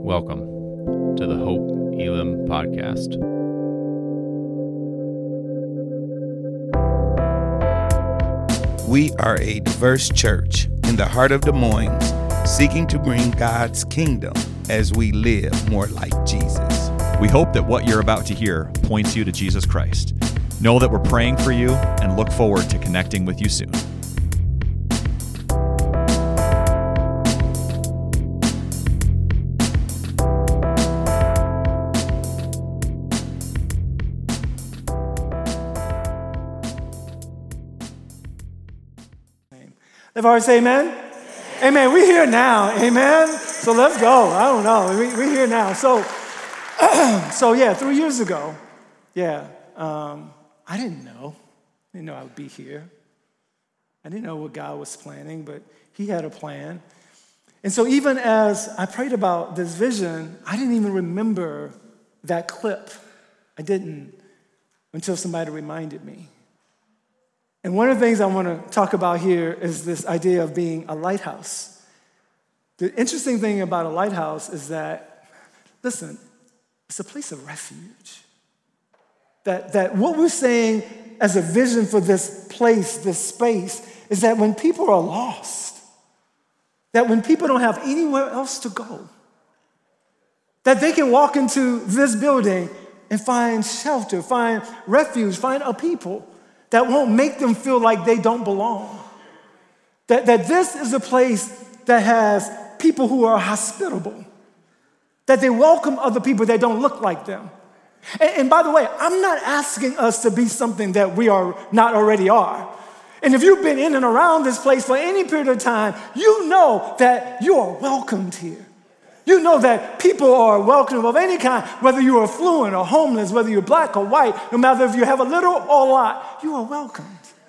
Welcome to the Hope Elam podcast. We are a diverse church in the heart of Des Moines, seeking to bring God's kingdom as we live more like Jesus. We hope that what you're about to hear points you to Jesus Christ. Know that we're praying for you and look forward to connecting with you soon. Everybody say amen? Amen. We're here now. Amen. So let's go. I don't know. We're here now. So 3 years ago, I didn't know. I would be here. I didn't know what God was planning, but He had a plan. And so even as I prayed about this vision, I didn't even remember that clip. I didn't until somebody reminded me. And one of the things I want to talk about here is this idea of being a lighthouse. The interesting thing about a lighthouse is that, listen, it's a place of refuge. That what we're saying as a vision for this place, this space, is that when people are lost, that when people don't have anywhere else to go, that they can walk into this building and find shelter, find refuge, find a people that won't make them feel like they don't belong. That this is a place that has people who are hospitable, that they welcome other people that don't look like them. And by the way, I'm not asking us to be something that we are not already are. And if you've been in and around this place for any period of time, you know that you are welcomed here. You know that people are welcome of any kind, whether you are affluent or homeless, whether you're black or white, no matter if you have a little or a lot, you are welcomed.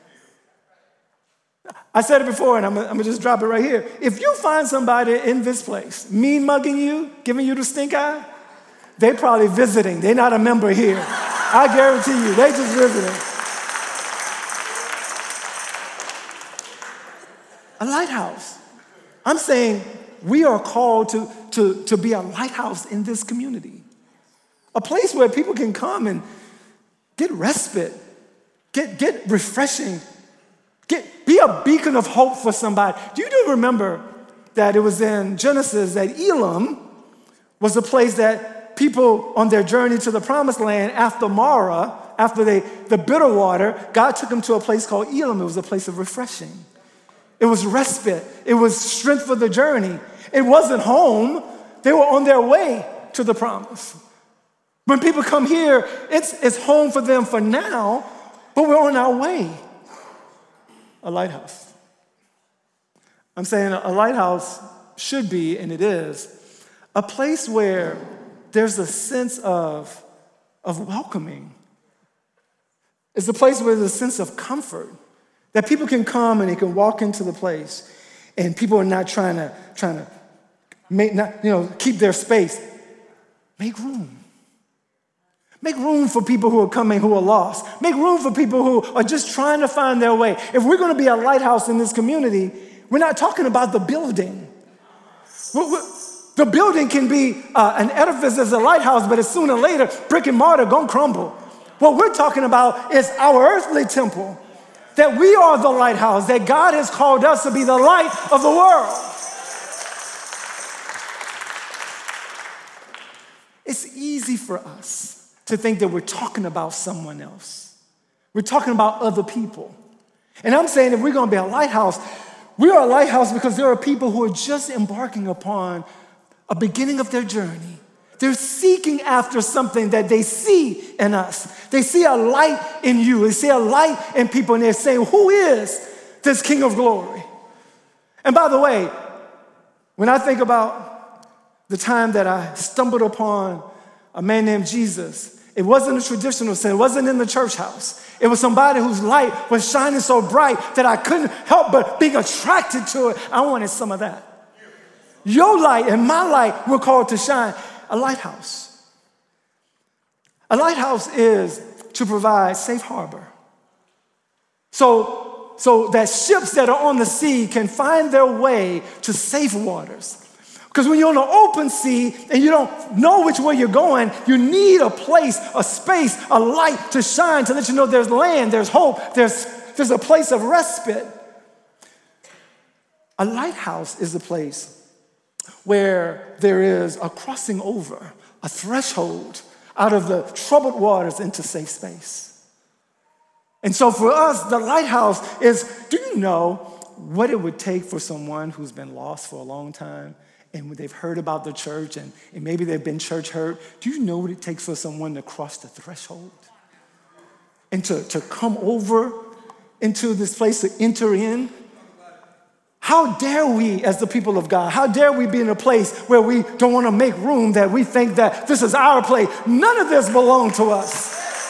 I said it before, and I'm going to just drop it right here. If you find somebody in this place mean mugging you, giving you the stink eye, they're probably visiting. They're not a member here. I guarantee you, they're just visiting. A lighthouse. I'm saying we are called to be a lighthouse in this community. A place where people can come and get respite, get refreshing, be a beacon of hope for somebody. Do you remember that it was in Genesis that Elam was a place that people on their journey to the promised land after Mara, after the bitter water, God took them to a place called Elam. It was a place of refreshing. It was respite. It was strength for the journey. It wasn't home. They were on their way to the promise. When people come here, it's home for them for now, but we're on our way. A lighthouse. I'm saying a lighthouse should be, and it is, a place where there's a sense of welcoming. It's a place where there's a sense of comfort, that people can come and they can walk into the place, and people are not trying to keep their space. Make room. Make room for people who are coming who are lost. Make room for people who are just trying to find their way. If we're going to be a lighthouse in this community, we're not talking about the building. The building can be an edifice as a lighthouse, but sooner or later, brick and mortar gonna crumble. What we're talking about is our earthly temple, that we are the lighthouse, that God has called us to be the light of the world. It's easy for us to think that we're talking about someone else. We're talking about other people. And I'm saying if we're going to be a lighthouse, we are a lighthouse because there are people who are just embarking upon a beginning of their journey. They're seeking after something that they see in us. They see a light in you. They see a light in people, and they're saying, who is this King of glory? And by the way, when I think about the time that I stumbled upon a man named Jesus, it wasn't a traditional sense. It wasn't in the church house. It was somebody whose light was shining so bright that I couldn't help but being attracted to it. I wanted some of that. Your light and my light were called to shine. A lighthouse. A lighthouse is to provide safe harbor. So that ships that are on the sea can find their way to safe waters. Because when you're on the open sea and you don't know which way you're going, you need a place, a space, a light to shine to let you know there's land, there's hope, there's a place of respite. A lighthouse is a place where there is a crossing over, a threshold out of the troubled waters into safe space. And so for us, the lighthouse is, do you know what it would take for someone who's been lost for a long time and they've heard about the church and maybe they've been church hurt? Do you know what it takes for someone to cross the threshold and to come over into this place, to enter in? How dare we as the people of God, how dare we be in a place where we don't want to make room, that we think that this is our place? None of this belongs to us.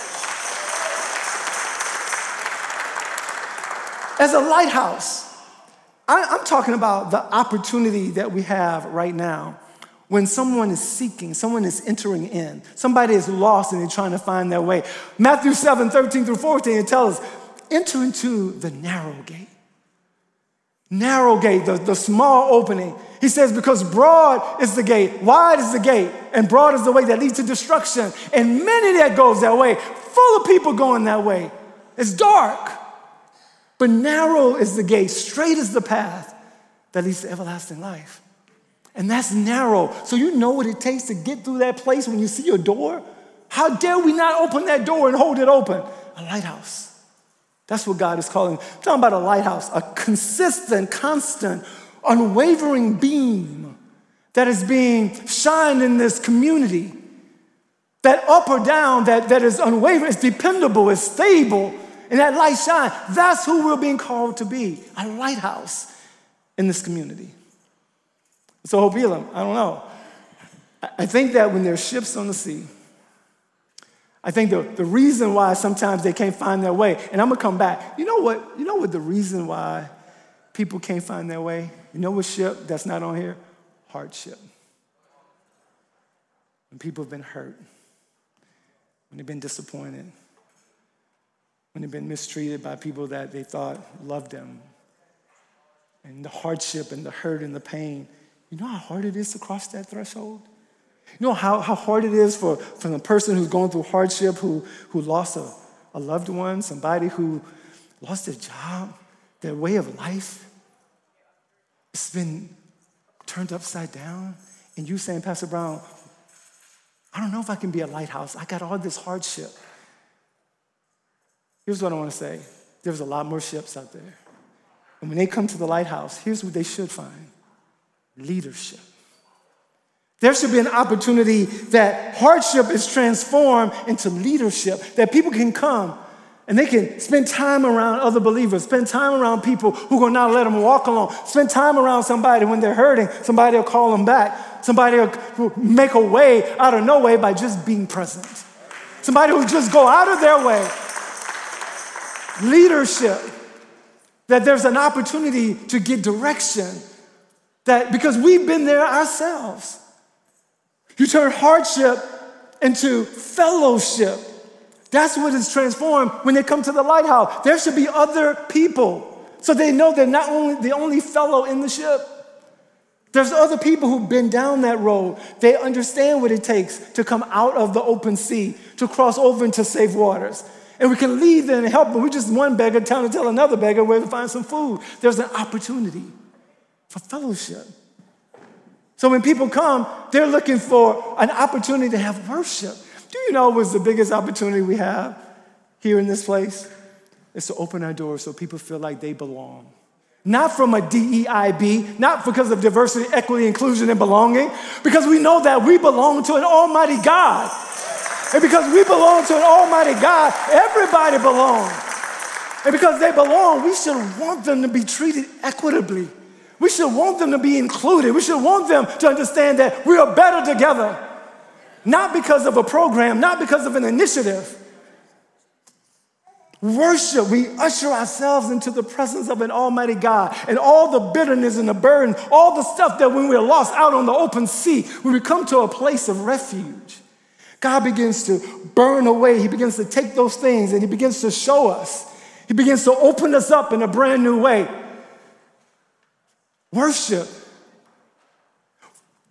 As a lighthouse, I'm talking about the opportunity that we have right now when someone is seeking, someone is entering in, somebody is lost and they're trying to find their way. Matthew 7:13-14, it tells us, enter into the narrow gate. Narrow gate, the small opening. He says, because broad is the gate, wide is the gate, and broad is the way that leads to destruction. And many that goes that way, full of people going that way. It's dark. But narrow is the gate, straight is the path that leads to everlasting life. And that's narrow. So you know what it takes to get through that place when you see your door? How dare we not open that door and hold it open? A lighthouse. That's what God is calling. I'm talking about a lighthouse, a consistent, constant, unwavering beam that is being shined in this community. That up or down, that is unwavering, is dependable, is stable. And that light shine, that's who we're being called to be, a lighthouse in this community. So Hope Elam, I don't know. I think that when there's ships on the sea, I think the reason why sometimes they can't find their way, and I'm gonna come back. You know what the reason why people can't find their way? You know what ship that's not on here? Hardship. When people have been hurt, when they've been disappointed, when they've been mistreated by people that they thought loved them. And the hardship and the hurt and the pain. You know how hard it is to cross that threshold? You know how hard it is for the person who's going through hardship, who lost a loved one, somebody who lost their job, their way of life. It's been turned upside down. And you saying, Pastor Brown, I don't know if I can be a lighthouse. I got all this hardship. Here's what I want to say. There's a lot more ships out there. And when they come to the lighthouse, here's what they should find. Leadership. There should be an opportunity that hardship is transformed into leadership, that people can come and they can spend time around other believers, spend time around people who will not let them walk alone, spend time around somebody when they're hurting, somebody will call them back, somebody will make a way out of no way by just being present, somebody who just go out of their way. Leadership, that there's an opportunity to get direction, that because we've been there ourselves. You turn hardship into fellowship. That's what is transformed when they come to the lighthouse. There should be other people so they know they're not only the only fellow in the ship. There's other people who've been down that road. They understand what it takes to come out of the open sea, to cross over into safe waters. And we can lead them and help them. We're just one beggar trying to tell another beggar where to find some food. There's an opportunity for fellowship. So when people come, they're looking for an opportunity to have worship. Do you know what's the biggest opportunity we have here in this place? It's to open our doors so people feel like they belong. Not from a DEIB, not because of diversity, equity, inclusion, and belonging, because we know that we belong to an almighty God. And because we belong to an almighty God, everybody belongs. And because they belong, we should want them to be treated equitably. We should want them to be included. We should want them to understand that we are better together. Not because of a program, not because of an initiative. Worship, we usher ourselves into the presence of an almighty God. And all the bitterness and the burden, all the stuff that when we're lost out on the open sea, when we come to a place of refuge, God begins to burn away. He begins to take those things and he begins to show us. He begins to open us up in a brand new way. Worship.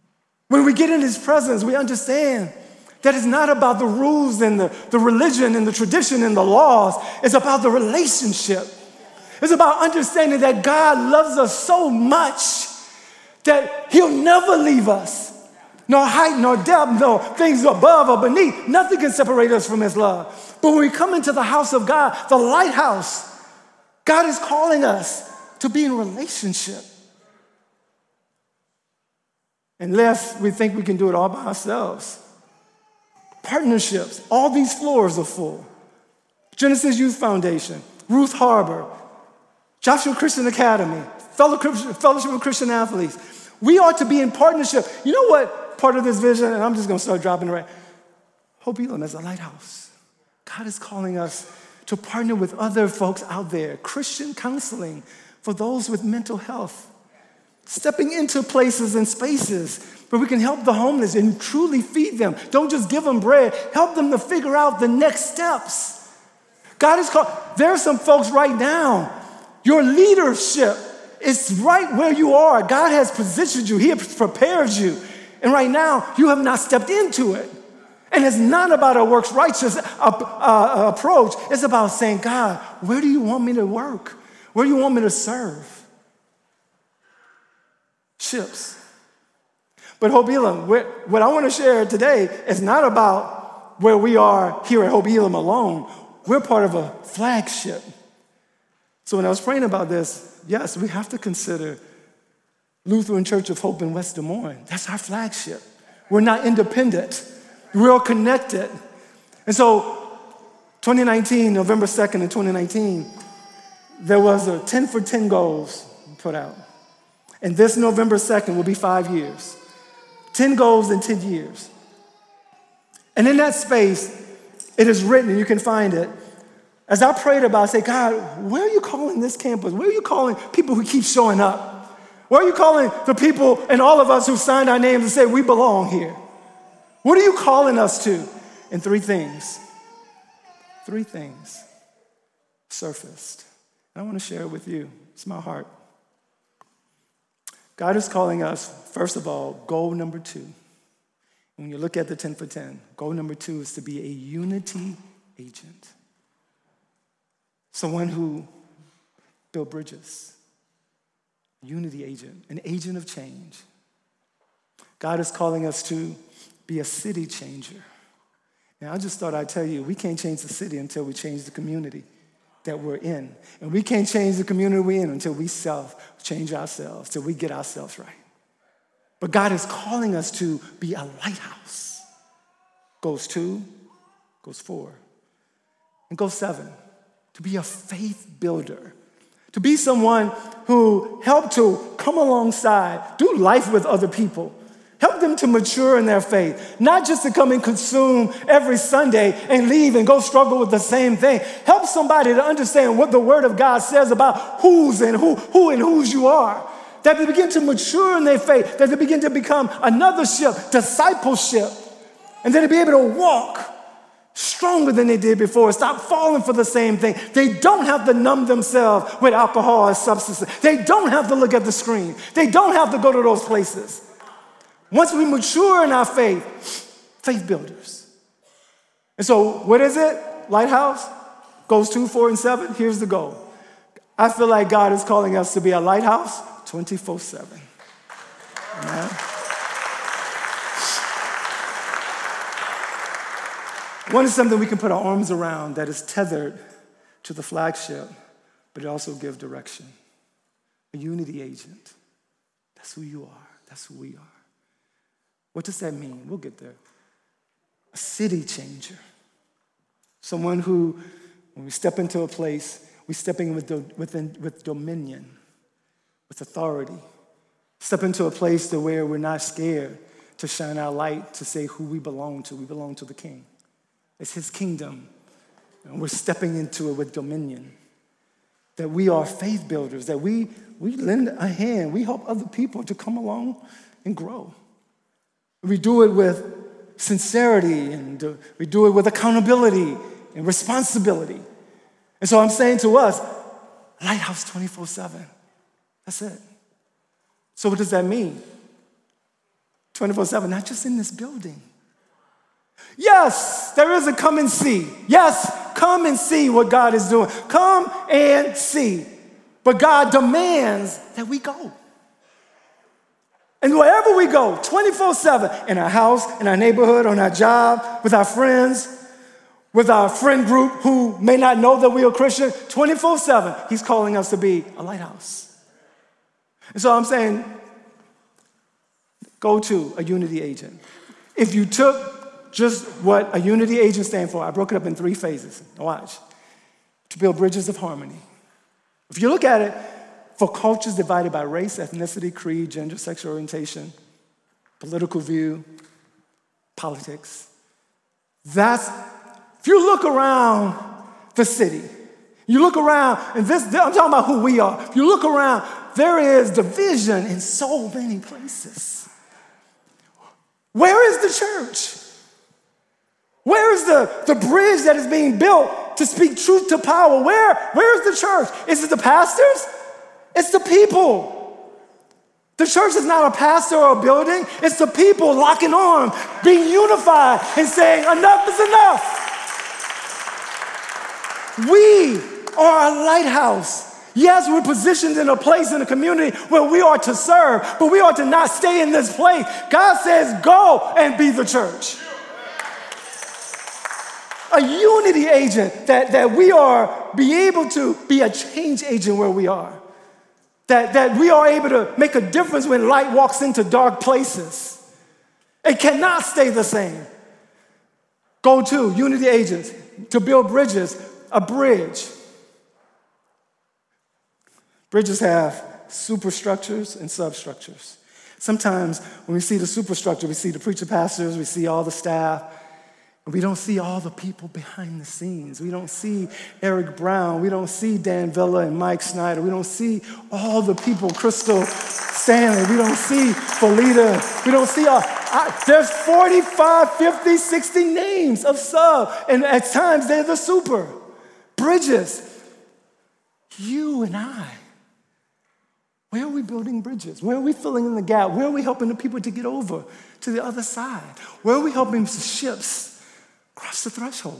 When we get in his presence, we understand that it's not about the rules and the religion and the tradition and the laws. It's about the relationship. It's about understanding that God loves us so much that he'll never leave us. Nor height, nor depth, no things above or beneath. Nothing can separate us from his love. But when we come into the house of God, the lighthouse, God is calling us to be in relationship. Unless we think we can do it all by ourselves. Partnerships, all these floors are full. Genesis Youth Foundation, Ruth Harbor, Joshua Christian Academy, Fellowship of Christian Athletes. We ought to be in partnership. You know what part of this vision, and I'm just going to start dropping it right. Hope Elam as a lighthouse. God is calling us to partner with other folks out there. Christian counseling for those with mental health. Stepping into places and spaces where we can help the homeless and truly feed them. Don't just give them bread. Help them to figure out the next steps. God is called. There are some folks right now. Your leadership is right where you are. God has positioned you. He has prepared you. And right now, you have not stepped into it. And it's not about a works righteous approach. It's about saying, God, where do you want me to work? Where do you want me to serve? Ships. But Hope Elam, what I want to share today is not about where we are here at Hope Elam alone. We're part of a flagship. So when I was praying about this, yes, we have to consider Lutheran Church of Hope in West Des Moines. That's our flagship. We're not independent. We're connected. And so 2019, November 2nd of 2019, there was a 10 for 10 goals put out. And this November 2nd will be 5 years. 10 goals in 10 years. And in that space, it is written, and you can find it. As I prayed about it, I said, God, where are you calling this campus? Where are you calling people who keep showing up? Where are you calling the people and all of us who signed our names and said we belong here? What are you calling us to? And three things surfaced. And I want to share it with you. It's my heart. God is calling us, first of all, goal number 2. When you look at the 10 for 10, goal number 2 is to be a unity agent. Someone who built bridges. Unity agent, an agent of change. God is calling us to be a city changer. And I just thought I'd tell you, we can't change the city until we change the community that we're in. And we can't change the community we're in until we change ourselves, till we get ourselves right. But God is calling us to be a lighthouse. Goes 2, goes 4, and goes 7. To be a faith builder. To be someone who helped to come alongside, do life with other people. Help them to mature in their faith. Not just to come and consume every Sunday and leave and go struggle with the same thing. Help somebody to understand what the Word of God says about who and whose you are. That they begin to mature in their faith. That they begin to become another ship, discipleship. And then to be able to walk stronger than they did before. Stop falling for the same thing. They don't have to numb themselves with alcohol or substances. They don't have to look at the screen. They don't have to go to those places. Once we mature in our faith, faith builders. And so what is it? Lighthouse goes 2, 4, and 7. Here's the goal. I feel like God is calling us to be a lighthouse 24/7. Amen. One is something we can put our arms around that is tethered to the flagship, but it also gives direction. A unity agent. That's who you are. That's who we are. What does that mean? We'll get there. A city changer. Someone who, when we step into a place, we step in with dominion, with authority. Step into a place to where we're not scared to shine our light, to say who we belong to. We belong to the King. It's his kingdom, and we're stepping into it with dominion. That we are faith builders, that we lend a hand. We help other people to come along and grow. We do it with sincerity, and we do it with accountability and responsibility. And so I'm saying to us, Lighthouse 24/7. That's it. So what does that mean? 24/7, not just in this building. Yes, there is a come and see. Yes, come and see what God is doing. Come and see. But God demands that we go. And wherever we go, 24/7, in our house, in our neighborhood, on our job, with our friends, with our friend group who may not know that we are Christian, 24/7, he's calling us to be a lighthouse. And so I'm saying, go to a unity agent. If you took just what a unity agent stands for, I broke it up in 3 phases. Watch. To build bridges of harmony. If you look at it, for cultures divided by race, ethnicity, creed, gender, sexual orientation, political view, politics, if you look around the city, you look around, and I'm talking about who we are. If you look around, there is division in so many places. Where is the church? Where is the bridge that is being built to speak truth to power? Where is the church? Is it the pastors? It's the people. The church is not a pastor or a building. It's the people locking arms, being unified, and saying, enough is enough. We are a lighthouse. Yes, we're positioned in a place in a community where we are to serve, but we are to not stay in this place. God says, go and be the church. A unity agent, that we be able to be a change agent where we are. That we are able to make a difference when light walks into dark places. It cannot stay the same. Go to unity agents to build bridges. A bridge. Bridges have superstructures and substructures. Sometimes when we see the superstructure, we see the preacher pastors, we see all the staff, and we don't see all the people behind the scenes. We don't see Eric Brown. We don't see Dan Villa and Mike Snyder. We don't see all the people, Crystal Stanley. We don't see Felita. We don't see there's 45, 50, 60 names of sub, and at times they're the super. Bridges. You and I. Where are we building bridges? Where are we filling in the gap? Where are we helping the people to get over to the other side? Where are we helping ships cross the threshold?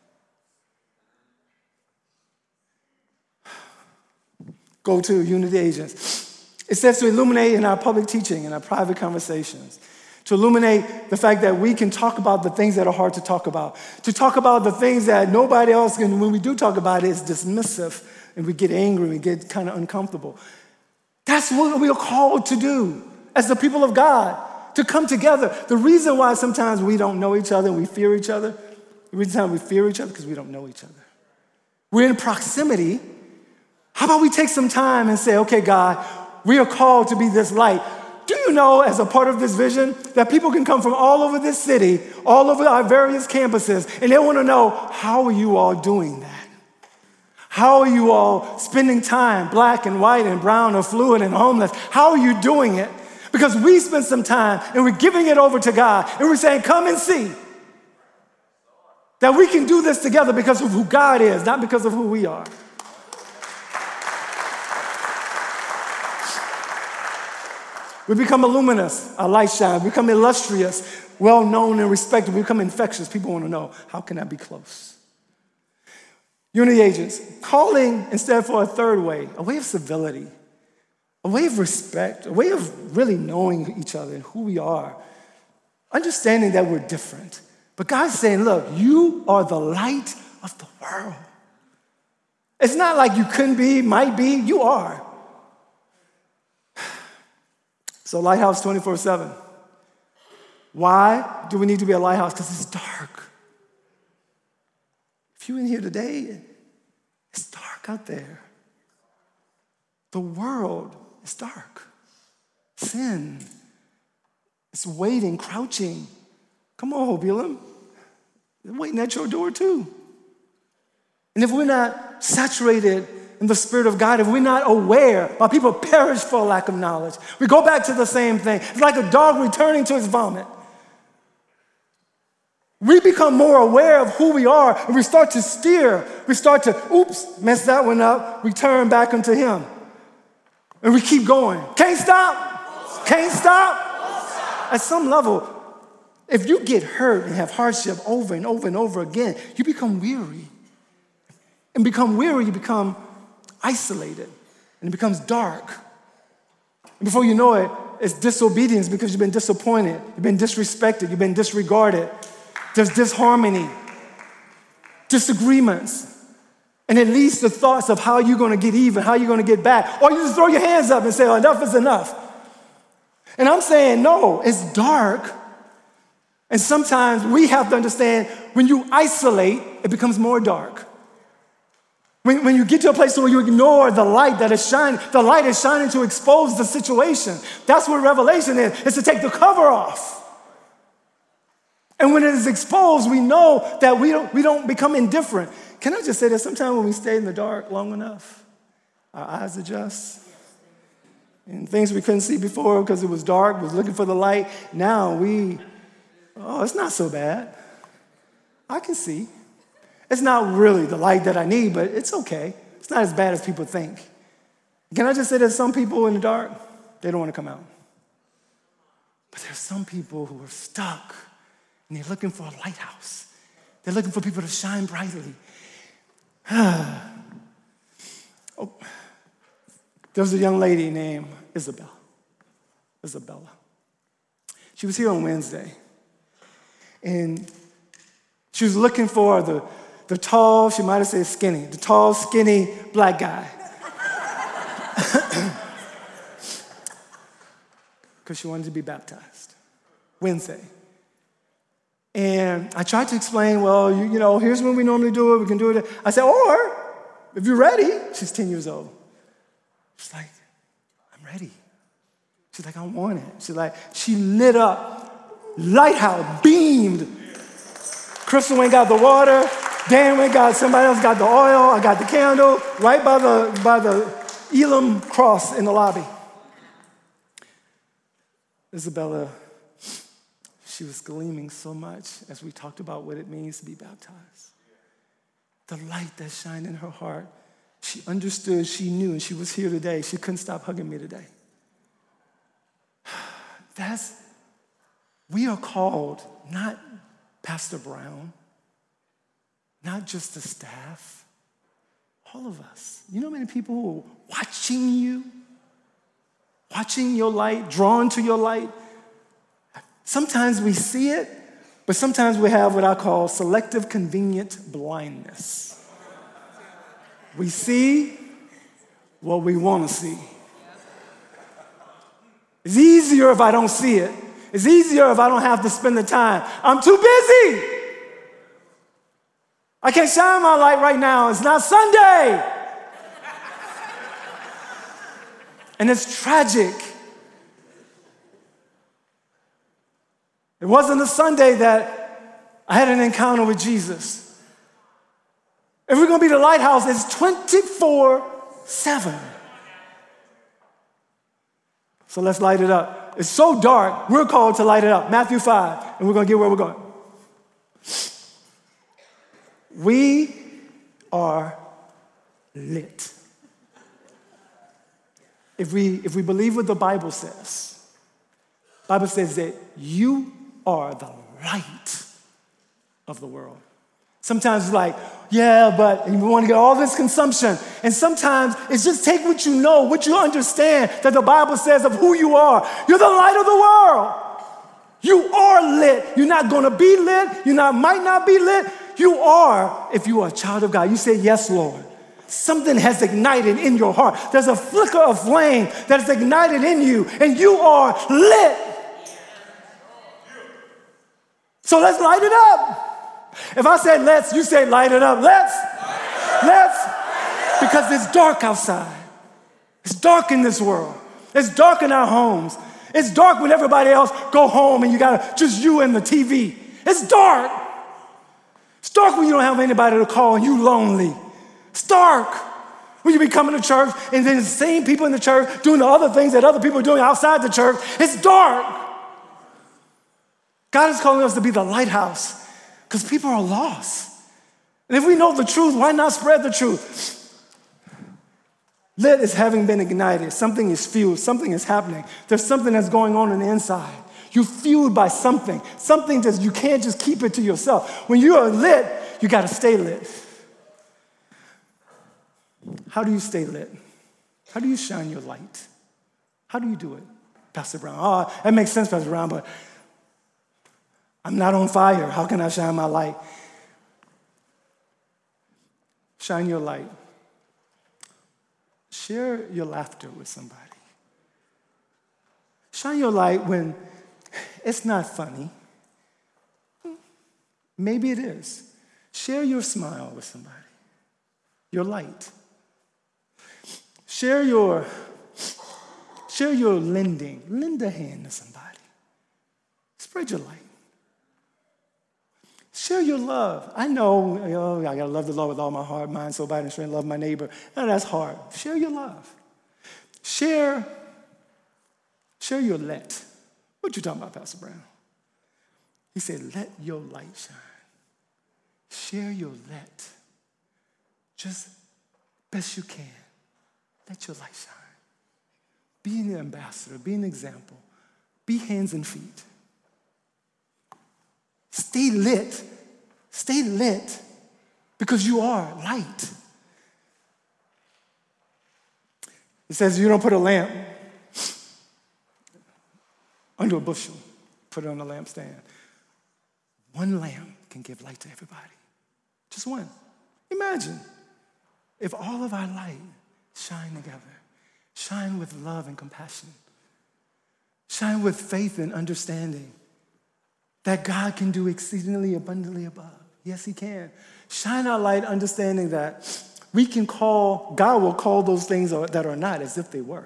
Go to unity agents. It says to illuminate in our public teaching, in our private conversations, to illuminate the fact that we can talk about the things that are hard to talk about, to talk about the things that nobody else can. When we do talk about it, it's dismissive, and we get angry, we get kind of uncomfortable. That's what we are called to do as the people of God, to come together. The reason why sometimes we don't know each other and we fear each other, the reason why we fear each other is because we don't know each other. We're in proximity. How about we take some time and say, okay, God, we are called to be this light. Do you know, as a part of this vision, that people can come from all over this city, all over our various campuses, and they want to know, how are you all doing that? How are you all spending time, black and white and brown or fluid and homeless? How are you doing it? Because we spent some time and we're giving it over to God, and we're saying, come and see that we can do this together because of who God is, not because of who we are. We become luminous, our light shine. We become illustrious, well-known and respected. We become infectious. People want to know, how can I be close? Unity agents, calling instead for a third way, a way of civility, a way of respect, a way of really knowing each other and who we are, understanding that we're different. But God's saying, look, you are the light of the world. It's not like you couldn't be, might be, you are. So Lighthouse 24/7. Why do we need to be a lighthouse? Because it's dark. If you're in here today, it's dark out there. The world is dark. Sin. It's waiting, crouching. Come on, Hope Elam. They're waiting at your door too. And if we're not saturated in the Spirit of God, if we're not aware, my people perish for a lack of knowledge. We go back to the same thing. It's like a dog returning to his vomit. We become more aware of who we are, and we start to steer. We start to, oops, mess that one up. We turn back into Him. And we keep going. Can't stop. Can't stop. at some level, if you get hurt and have hardship over and over and over again, you become weary. And become weary, you become isolated. And it becomes dark. And before you know it, it's disobedience because you've been disappointed. You've been disrespected. You've been disregarded. There's disharmony, disagreements. And it leads to thoughts of how you're going to get even, how you're going to get back. Or you just throw your hands up and say, oh, enough is enough. And I'm saying, no, it's dark. And sometimes we have to understand when you isolate, it becomes more dark. When you get to a place where you ignore the light that is shining, the light is shining to expose the situation. That's what revelation is to take the cover off. And when it is exposed, we know that we don't become indifferent. Can I just say that sometimes when we stay in the dark long enough, our eyes adjust. And things we couldn't see before because it was dark, was looking for the light. Now it's not so bad. I can see. It's not really the light that I need, but it's okay. It's not as bad as people think. Can I just say that some people in the dark, they don't want to come out. But there's some people who are stuck, and they're looking for a lighthouse. They're looking for people to shine brightly. There was a young lady named Isabella. She was here on Wednesday. And she was looking for the tall, she might have said skinny, the tall, skinny black guy. Because she wanted to be baptized. Wednesday. And I tried to explain, well, you know, here's when we normally do it. We can do it. I said, or if you're ready, she's 10 years old. She's like, I'm ready. She's like, I want it. She's like, she lit up, lighthouse, beamed. Crystal went got the water. Dan went got, somebody else got the oil. I got the candle right by the Elam cross in the lobby. Isabella, she was gleaming so much as we talked about what it means to be baptized. The light that shined in her heart. She understood, she knew, and she was here today. She couldn't stop hugging me today. We are called, not Pastor Brown, not just the staff, all of us. You know how many people who are watching you, watching your light, drawn to your light? Sometimes we see it, but sometimes we have what I call selective convenient blindness. We see what we want to see. It's easier if I don't see it. It's easier if I don't have to spend the time. I'm too busy. I can't shine my light right now. It's not Sunday. And it's tragic. It wasn't a Sunday that I had an encounter with Jesus. If we're going to be the lighthouse, it's 24/7. So let's light it up. It's so dark, we're called to light it up. Matthew 5, and we're going to get where we're going. We are lit. If we believe what the Bible says that you are the light of the world. Sometimes it's like, yeah, but we want to get all this consumption. And sometimes it's just take what you know, what you understand that the Bible says of who you are. You're the light of the world. You are lit. You're not going to be lit. Might not be lit. You are, if you are a child of God. You say, yes, Lord. Something has ignited in your heart. There's a flicker of flame that is ignited in you, and you are lit. So let's light it up. If I said let's, you say light it up. Let's. Because it's dark outside. It's dark in this world. It's dark in our homes. It's dark when everybody else go home and you got just you and the TV. It's dark. It's dark when you don't have anybody to call and you lonely. It's dark when you be coming to church and then the same people in the church doing the other things that other people are doing outside the church. It's dark. God is calling us to be the lighthouse because people are lost. And if we know the truth, why not spread the truth? Lit is having been ignited. Something is fueled. Something is happening. There's something that's going on the inside. You're fueled by something that you can't just keep it to yourself. When you are lit, you got to stay lit. How do you stay lit? How do you shine your light? How do you do it, Pastor Brown? Oh, that makes sense, Pastor Brown, but I'm not on fire. How can I shine my light? Shine your light. Share your laughter with somebody. Shine your light when it's not funny. Maybe it is. Share your smile with somebody, your light. Share your lending. Lend a hand to somebody. Spread your light. Share your love. I know, I got to love the Lord with all my heart, mind, soul, body, and strength, love my neighbor. No, that's hard. Share your love. Share your let. What you talking about, Pastor Brown? He said, let your light shine. Share your let. Just best you can. Let your light shine. Be an ambassador. Be an example. Be hands and feet. Stay lit. Stay lit because you are light. It says you don't put a lamp under a bushel. Put it on a lampstand. One lamp can give light to everybody. Just one. Imagine if all of our light shine together. Shine with love and compassion. Shine with faith and understanding that God can do exceedingly abundantly above. Yes, he can. Shine our light understanding that God will call those things that are not as if they were.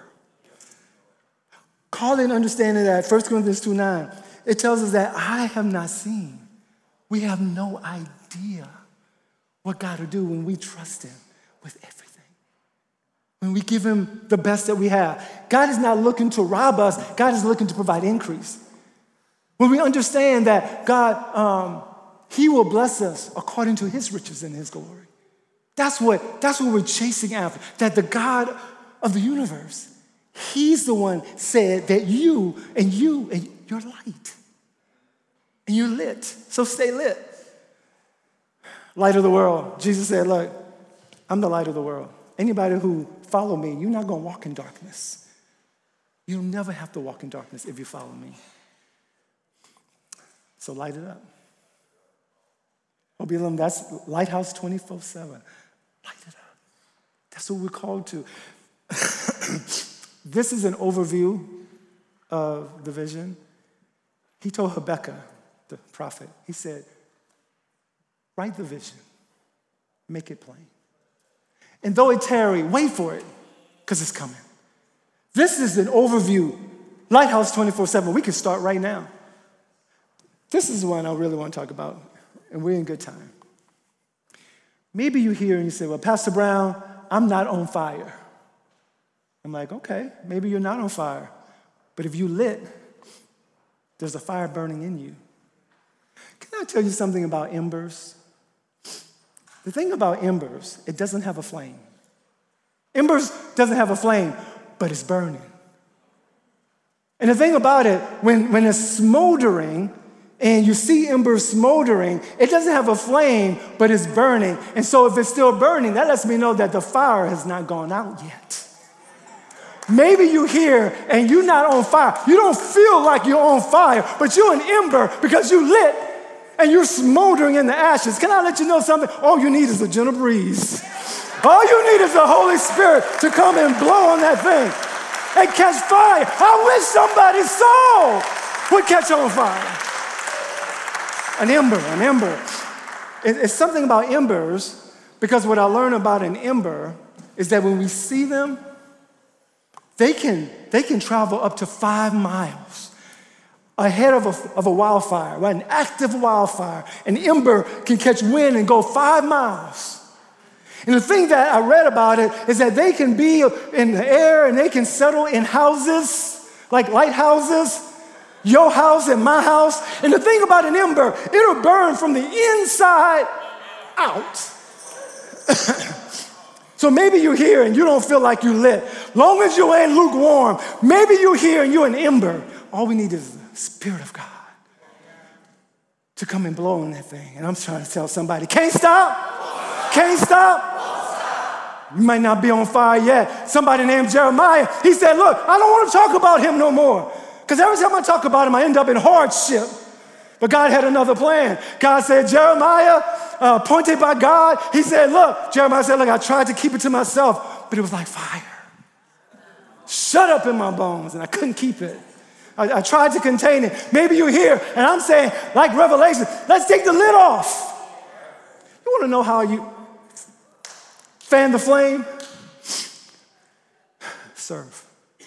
Call in understanding that 1 Corinthians 2:9, it tells us that I have not seen. We have no idea what God will do when we trust him with everything. When we give him the best that we have. God is not looking to rob us. God is looking to provide increase. When we understand that God, he will bless us according to his riches and his glory. That's what we're chasing after. That the God of the universe, he's the one said that you and you're light. And you're lit. So stay lit. Light of the world. Jesus said, look, I'm the light of the world. Anybody who follow me, you're not going to walk in darkness. You'll never have to walk in darkness if you follow me. So light it up. Obilum, that's Lighthouse 24/7. Light it up. That's what we're called to. This is an overview of the vision. He told Habakkuk, the prophet, he said, write the vision, make it plain. And though it tarry, wait for it, because it's coming. This is an overview. Lighthouse 24/7. We can start right now. This is the one I really want to talk about, and we're in good time. Maybe you're here and you say, well, Pastor Brown, I'm not on fire. I'm like, okay, maybe you're not on fire. But if you lit, there's a fire burning in you. Can I tell you something about embers? The thing about embers, it doesn't have a flame. Embers doesn't have a flame, but it's burning. And the thing about it, when it's smoldering, and you see embers smoldering, it doesn't have a flame, but it's burning. And so if it's still burning, that lets me know that the fire has not gone out yet. Maybe you're here and you're not on fire. You don't feel like you're on fire, but you're an ember because you lit and you're smoldering in the ashes. Can I let you know something? All you need is a gentle breeze. All you need is the Holy Spirit to come and blow on that thing and catch fire. I wish somebody's soul would catch on fire. An ember. It's something about embers, because what I learned about an ember is that when we see them, they can travel up to 5 miles ahead of a wildfire, right? An active wildfire. An ember can catch wind and go 5 miles. And the thing that I read about it is that they can be in the air and they can settle in houses, like lighthouses, your house and my house. And the thing about an ember, it'll burn from the inside out. So maybe you're here and you don't feel like you lit. Long as you ain't lukewarm, maybe you're here and you're an ember. All we need is Spirit of God to come and blow on that thing. And I'm trying to tell somebody, can't stop, can't stop. You might not be on fire yet. Somebody named Jeremiah, he said, look, I don't want to talk about him no more. Because every time I talk about him, I end up in hardship. But God had another plan. God said, Jeremiah, appointed by God, he said, look, Jeremiah said, look, I tried to keep it to myself, but it was like fire. Shut up in my bones, and I couldn't keep it. I tried to contain it. Maybe you're here, and I'm saying, like Revelation, let's take the lid off. You want to know how you fan the flame? Serve.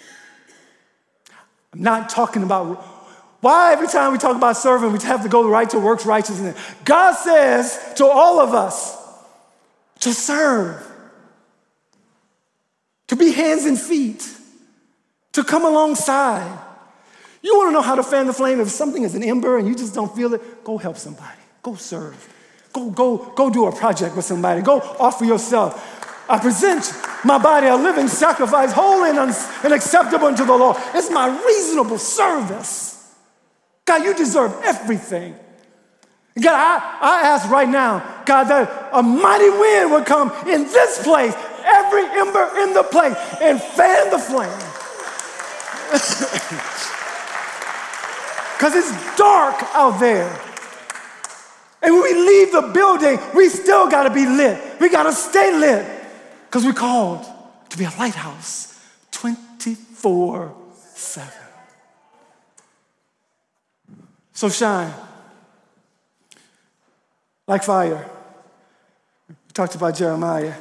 I'm not talking about why every time we talk about serving, we have to go right to works righteousness. God says to all of us to serve, to be hands and feet, to come alongside. You want to know how to fan the flame? If something is an ember and you just don't feel it, go help somebody. Go serve. Go do a project with somebody. Go offer yourself. I present my body a living sacrifice, holy and acceptable unto the Lord. It's my reasonable service. God, you deserve everything. God, I ask right now, God, that a mighty wind would come in this place, every ember in the place, and fan the flame. Because it's dark out there. And when we leave the building, we still got to be lit. We got to stay lit because we're called to be a lighthouse 24/7. So shine like fire. We talked about Jeremiah.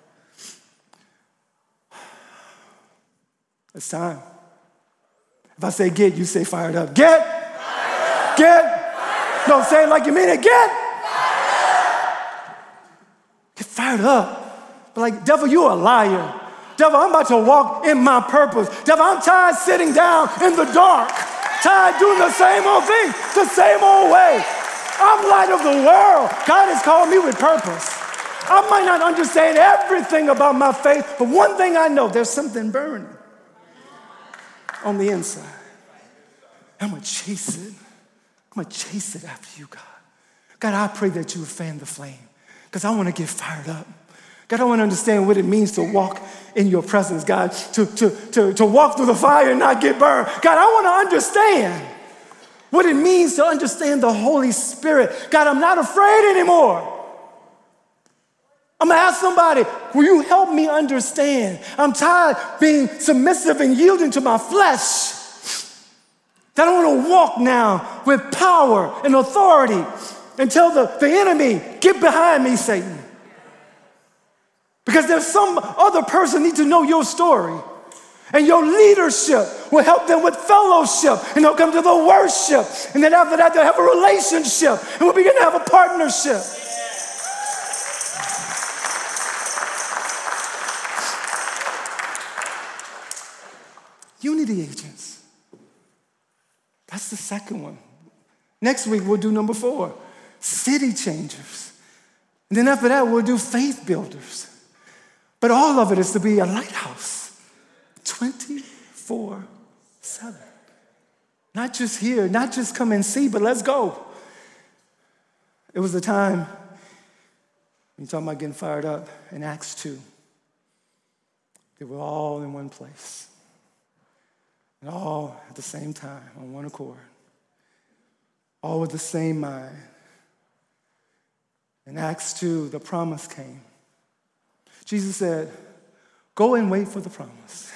It's time. If I say get, you say fired up. Get. Fired up. Get. Fired up. No, say it like you mean it. Get. Fired up. Get fired up. But like, devil, you a liar. Devil, I'm about to walk in my purpose. Devil, I'm tired sitting down in the dark. Tired doing the same old thing, the same old way. I'm light of the world. God has called me with purpose. I might not understand everything about my faith, but one thing I know, there's something burning on the inside. I'm going to chase it. I'm going to chase it after you, God. God, I pray that you would fan the flame because I want to get fired up. God, I want to understand what it means to walk in your presence, God, to walk through the fire and not get burned. God, I want to understand what it means to understand the Holy Spirit. God, I'm not afraid anymore. I'm going to ask somebody, will you help me understand? I'm tired being submissive and yielding to my flesh. That I want to walk now with power and authority and tell the enemy, get behind me, Satan. Because there's some other person need to know your story. And your leadership will help them with fellowship. And they'll come to the worship. And then after that, they'll have a relationship. And we'll begin to have a partnership. Unity agents. That's the second one. Next week, we'll do number 4, city changers. And then after that, we'll do faith builders. But all of it is to be a lighthouse 24/7. Not just here, not just come and see, but let's go. It was a time, when you're talking about getting fired up, in Acts 2. They were all in one place. And all at the same time, on one accord. All with the same mind. In Acts 2, the promise came. Jesus said, go and wait for the promise.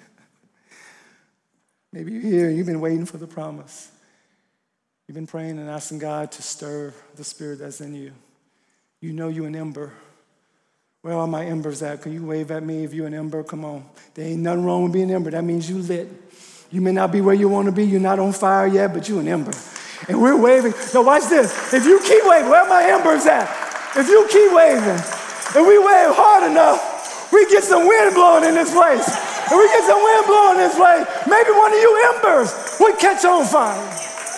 Maybe you're here and you've been waiting for the promise. You've been praying and asking God to stir the spirit that's in you. You know you're an ember. Where are my embers at? Can you wave at me if you're an ember? Come on. There ain't nothing wrong with being an ember. That means you lit. You may not be where you want to be. You're not on fire yet, but you're an ember. And we're waving. Now watch this. If you keep waving, where are my embers at? If you keep waving, and we wave hard enough, we get some wind blowing in this place. And we get some wind blowing in this place. Maybe one of you embers would catch on fire.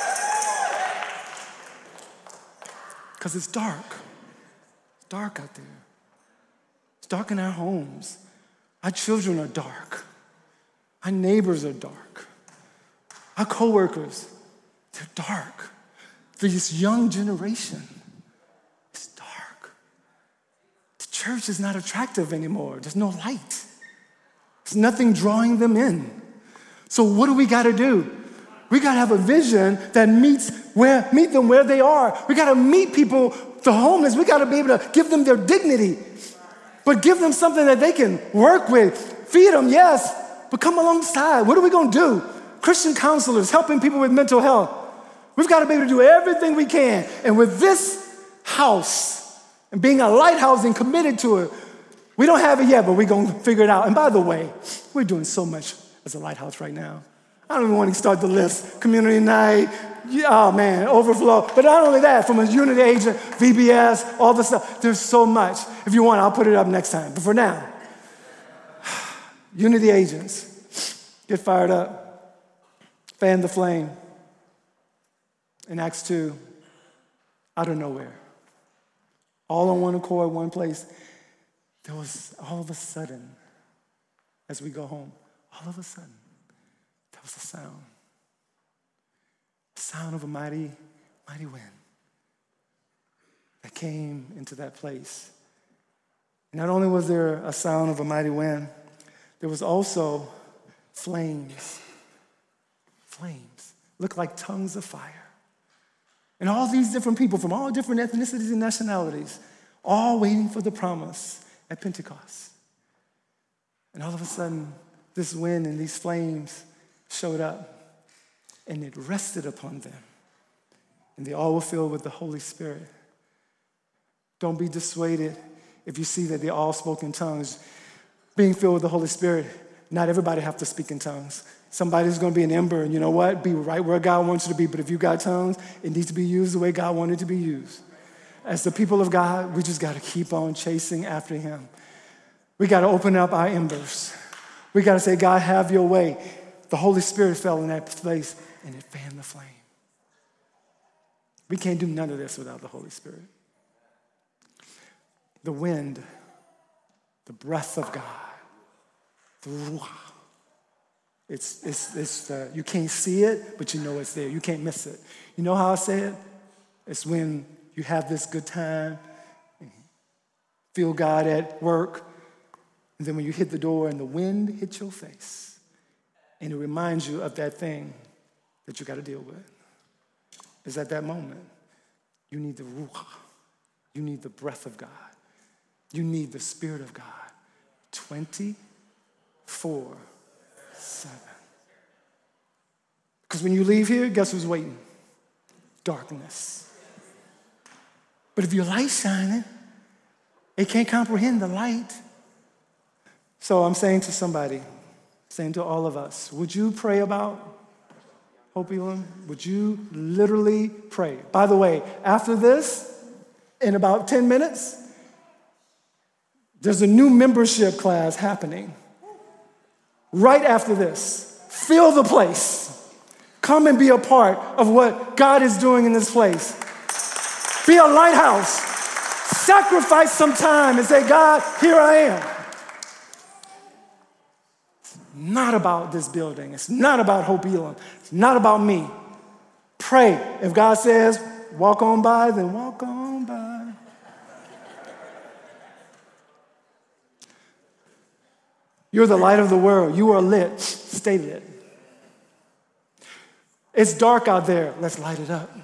Because it's dark. It's dark out there. It's dark in our homes. Our children are dark. Our neighbors are dark. Our coworkers, They're dark. This young generation is dark. The church is not attractive anymore. There's no light. There's nothing drawing them in. So what do we got to do? We got to have a vision that meet them where they are. We got to meet people, the homeless. We got to be able to give them their dignity, but give them something that they can work with. Feed them, yes, but come alongside. What are we going to do? Christian counselors helping people with mental health. We've got to be able to do everything we can. And with this house and being a lighthouse and committed to it, we don't have it yet, but we're going to figure it out. And by the way, we're doing so much as a lighthouse right now. I don't even want to start the list. Community night, oh man, overflow. But not only that, from a unity agent, VBS, all the stuff. There's so much. If you want, I'll put it up next time. But for now, unity agents, get fired up, fan the flame. In Acts 2, out of nowhere, all on one accord, one place, there was all of a sudden, as we go home, all of a sudden, there was a sound of a mighty, mighty wind that came into that place. Not only was there a sound of a mighty wind, there was also flames. Flames looked like tongues of fire. And all these different people from all different ethnicities and nationalities, all waiting for the promise at Pentecost. And all of a sudden, this wind and these flames showed up, and it rested upon them. And they all were filled with the Holy Spirit. Don't be dissuaded if you see that they all spoke in tongues. Being filled with the Holy Spirit, not everybody have to speak in tongues. Somebody's going to be an ember, and you know what? Be right where God wants you to be. But if you got tongues, it needs to be used the way God wanted it to be used. As the people of God, we just got to keep on chasing after him. We got to open up our embers. We got to say, God, have your way. The Holy Spirit fell in that place, and it fanned the flame. We can't do none of this without the Holy Spirit. The wind, the breath of God, the ruach. You can't see it, but you know it's there. You can't miss it. You know how I say it? It's when you have this good time, feel God at work, and then when you hit the door and the wind hits your face, and it reminds you of that thing that you got to deal with. It's at that moment. You need the ruach. You need the breath of God. You need the Spirit of God 24/7. Because when you leave here, guess who's waiting? Darkness. But if your light's shining, it can't comprehend the light. So I'm saying to somebody, saying to all of us, would you pray about Hope Elam? Would you literally pray? By the way, after this, in about 10 minutes, there's a new membership class happening. Right after this, fill the place. Come and be a part of what God is doing in this place. Be a lighthouse. Sacrifice some time and say, God, here I am. It's not about this building. It's not about Hope Elam. It's not about me. Pray. If God says, walk on by, then walk on by. You're the light of the world. You are lit. Stay lit. It's dark out there. Let's light it up.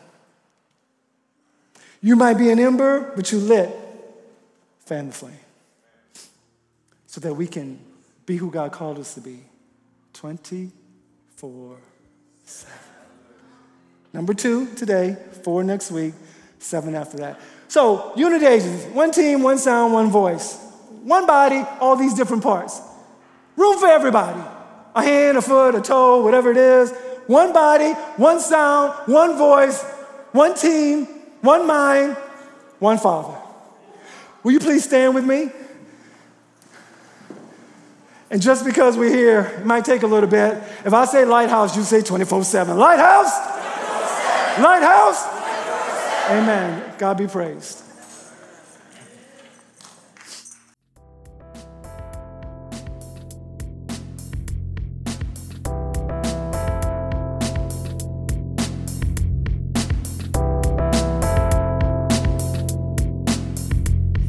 You might be an ember, but you lit. Fan the flame. So that we can be who God called us to be 24/7. Number 2 today, 4 next week, 7 after that. So, unity agents, one team, one sound, one voice. One body, all these different parts. Room for everybody. A hand, a foot, a toe, whatever it is. One body, one sound, one voice, one team, one mind, one Father. Will you please stand with me? And just because we're here, it might take a little bit. If I say lighthouse, you say 24/7. Lighthouse? 24/7. Lighthouse? 24/7. Amen. God be praised.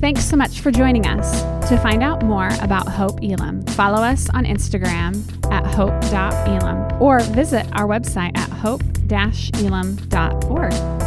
Thanks so much for joining us. To find out more about Hope Elam, follow us on Instagram at hope.elam or visit our website at hope-elam.org.